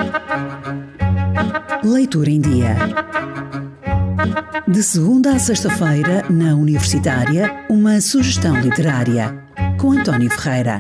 Leitura em Dia. De segunda a sexta-feira, na Universitária, uma sugestão literária, com António Ferreira.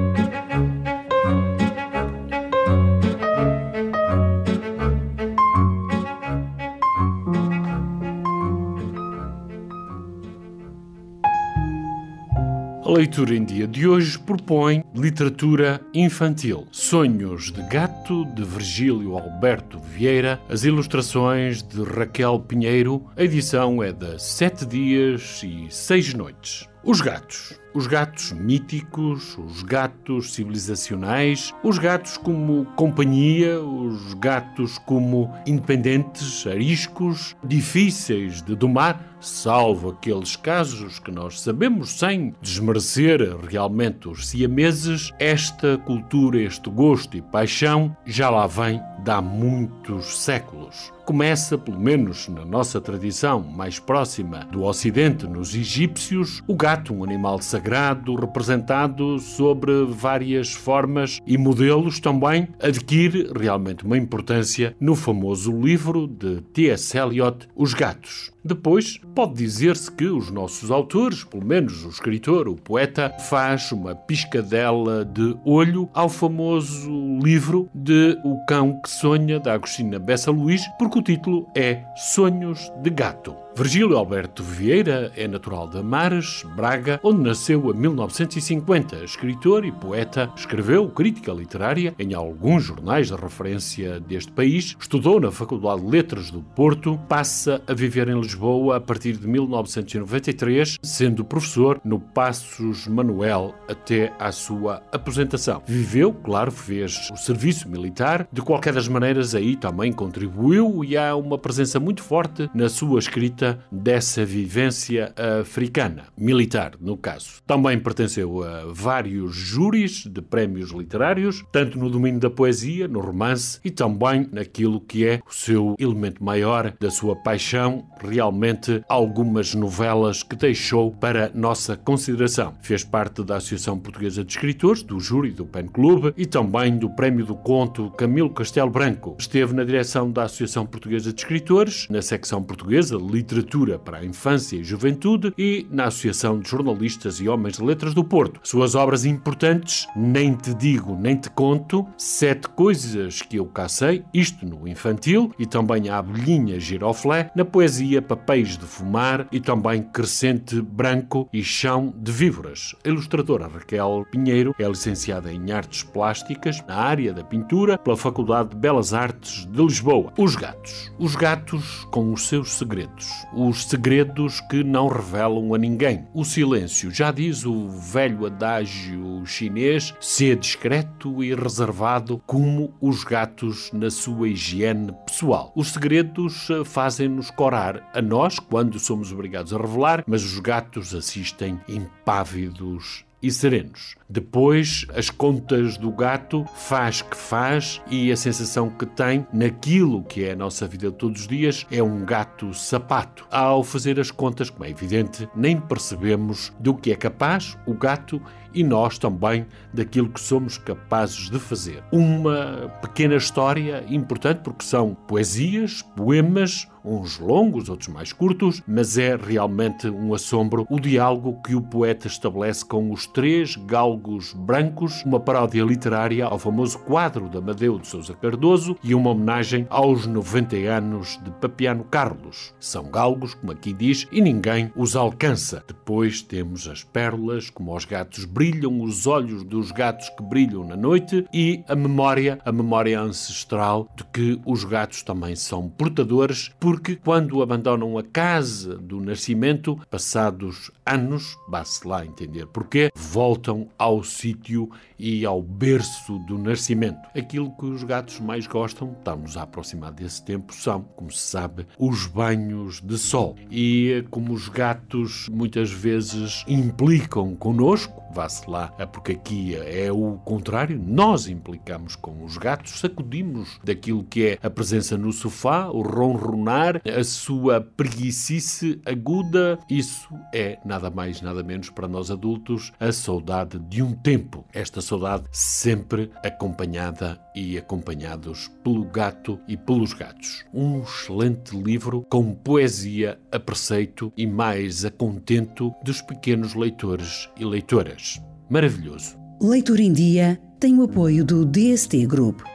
A leitura em dia de hoje propõe literatura infantil. Sonhos de Gato, de Virgílio Alberto Vieira, as ilustrações de Raquel Pinheiro, a edição é de 7 dias e 6 noites. Os gatos míticos, os gatos civilizacionais, os gatos como companhia, os gatos como independentes, ariscos, difíceis de domar, salvo aqueles casos que nós sabemos sem desmerecer realmente os siameses. Esta cultura, este gosto e paixão já lá vem de há muitos séculos. Começa, pelo menos na nossa tradição mais próxima do Ocidente, nos egípcios, o gato, um animal sagrado, representado sobre várias formas e modelos, também adquire realmente uma importância no famoso livro de T.S. Eliot, Os Gatos. Depois, pode dizer-se que os nossos autores, pelo menos o escritor, o poeta, faz uma piscadela de olho ao famoso livro de O Cão que Sonha, da Agostina Bessa Luís, porque o título é Sonhos de Gato. Virgílio Alberto Vieira é natural de Amares, Braga, onde nasceu em 1950. Escritor e poeta, escreveu crítica literária em alguns jornais de referência deste país, estudou na Faculdade de Letras do Porto, passa a viver em Lisboa a partir de 1993, sendo professor no Passos Manuel até à sua aposentação. Viveu, claro, fez o serviço militar, de qualquer das maneiras aí também contribuiu e há uma presença muito forte na sua escrita dessa vivência africana, militar no caso. Também pertenceu a vários júris de prémios literários, tanto no domínio da poesia, no romance e também naquilo que é o seu elemento maior da sua paixão, realmente algumas novelas que deixou para nossa consideração. Fez parte da Associação Portuguesa de Escritores, do júri do Pen Club e também do Prémio do Conto Camilo Castelo Branco. Esteve na direção da Associação Portuguesa de Escritores, na secção portuguesa Literatura para a Infância e Juventude e na Associação de Jornalistas e Homens de Letras do Porto. Suas obras importantes, Nem Te Digo, Nem Te Conto, 7 Coisas que Eu Cacei, isto no infantil, e também A Abelhinha Giroflé, na poesia Papéis de Fumar e também Crescente Branco e Chão de Víboras. A ilustradora Raquel Pinheiro é licenciada em Artes Plásticas na área da pintura pela Faculdade de Belas Artes de Lisboa. Os gatos com os seus segredos. Os segredos que não revelam a ninguém. O silêncio, já diz o velho adágio chinês, ser discreto e reservado como os gatos na sua higiene pessoal. Os segredos fazem-nos corar a nós quando somos obrigados a revelar, mas os gatos assistem impávidos e serenos. Depois, as contas do gato faz que faz e a sensação que tem naquilo que é a nossa vida de todos os dias é um gato sapato. Ao fazer as contas, como é evidente, nem percebemos do que é capaz o gato e nós também daquilo que somos capazes de fazer. Uma pequena história importante porque são poesias, poemas, uns longos, outros mais curtos, mas é realmente um assombro o diálogo que o poeta estabelece com os 3 galgos brancos, uma paródia literária ao famoso quadro de Amadeu de Sousa Cardoso e uma homenagem aos 90 anos de Papiano Carlos. São galgos, como aqui diz, e ninguém os alcança. Depois temos as pérolas, como aos gatos brilham os olhos dos gatos que brilham na noite e a memória ancestral de que os gatos também são portadores, porque quando abandonam a casa do nascimento, passados anos, vá-se lá entender porquê, voltam ao sítio e ao berço do nascimento. Aquilo que os gatos mais gostam, estamos a aproximar desse tempo, são, como se sabe, os banhos de sol. E como os gatos muitas vezes implicam connosco, vá-se lá, porque aqui é o contrário, nós implicamos com os gatos, sacudimos daquilo que é a presença no sofá, o ronronar, a sua preguiçice aguda, isso é nada mais, nada menos para nós adultos a saudade de um tempo. Esta saudade saudade, sempre acompanhada e acompanhados pelo gato e pelos gatos. Um excelente livro com poesia a preceito e mais a contento dos pequenos leitores e leitoras. Maravilhoso. Leitura em Dia tem o apoio do DST Group.